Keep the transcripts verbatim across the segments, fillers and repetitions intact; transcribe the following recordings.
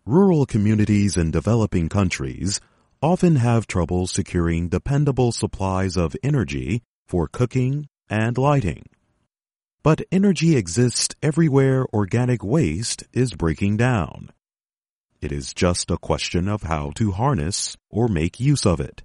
Rural communities in developing countries often have trouble securing dependable supplies of energy for cooking and lighting. But energy exists everywhere organic waste is breaking down. It is just a question of how to harness or make use of it.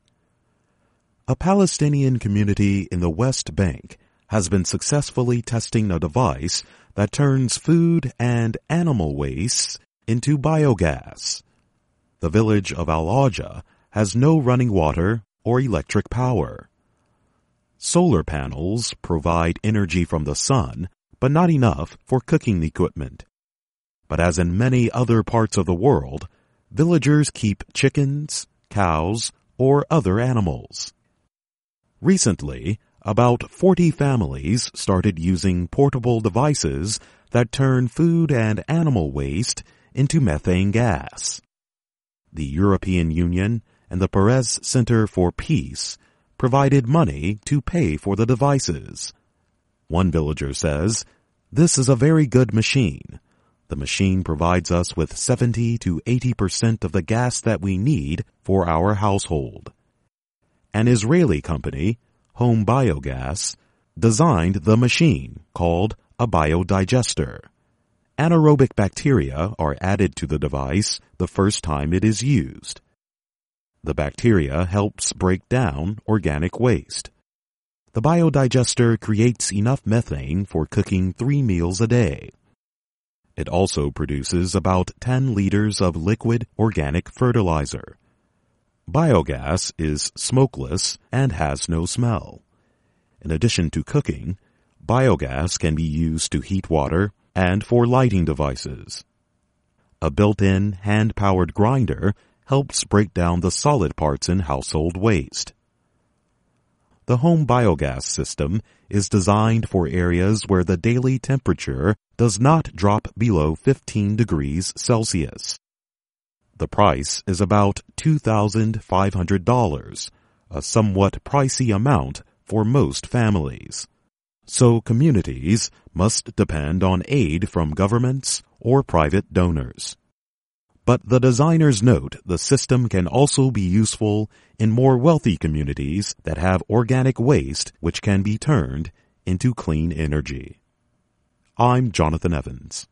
A Palestinian community in the West Bank has been successfully testing a device that turns food and animal wastes into biogas. The village of Al-Aja has no running water or electric power. Solar panels provide energy from the sun, but not enough for cooking equipment. But as in many other parts of the world, villagers keep chickens, cows, or other animals. Recently, about forty families started using portable devices that turn food and animal waste into methane gas. The European Union and the Perez Center for Peace provided money to pay for the devices. One villager says, "This is a very good machine. The machine provides us with seventy to eighty percent of the gas that we need for our household." An Israeli company, Home Biogas, designed the machine called a biodigester. Anaerobic bacteria are added to the device the first time it is used. The bacteria helps break down organic waste. The biodigester creates enough methane for cooking three meals a day. It also produces about ten liters of liquid organic fertilizer. Biogas is smokeless and has no smell. In addition to cooking, biogas can be used to heat water and for lighting devices. A built-in hand-powered grinder helps break down the solid parts in household waste. The home biogas system is designed for areas where the daily temperature does not drop below fifteen degrees Celsius. The price is about two thousand five hundred dollars, a somewhat pricey amount for most families. So communities must depend on aid from governments or private donors. But the designers note the system can also be useful in more wealthy communities that have organic waste which can be turned into clean energy. I'm Jonathan Evans.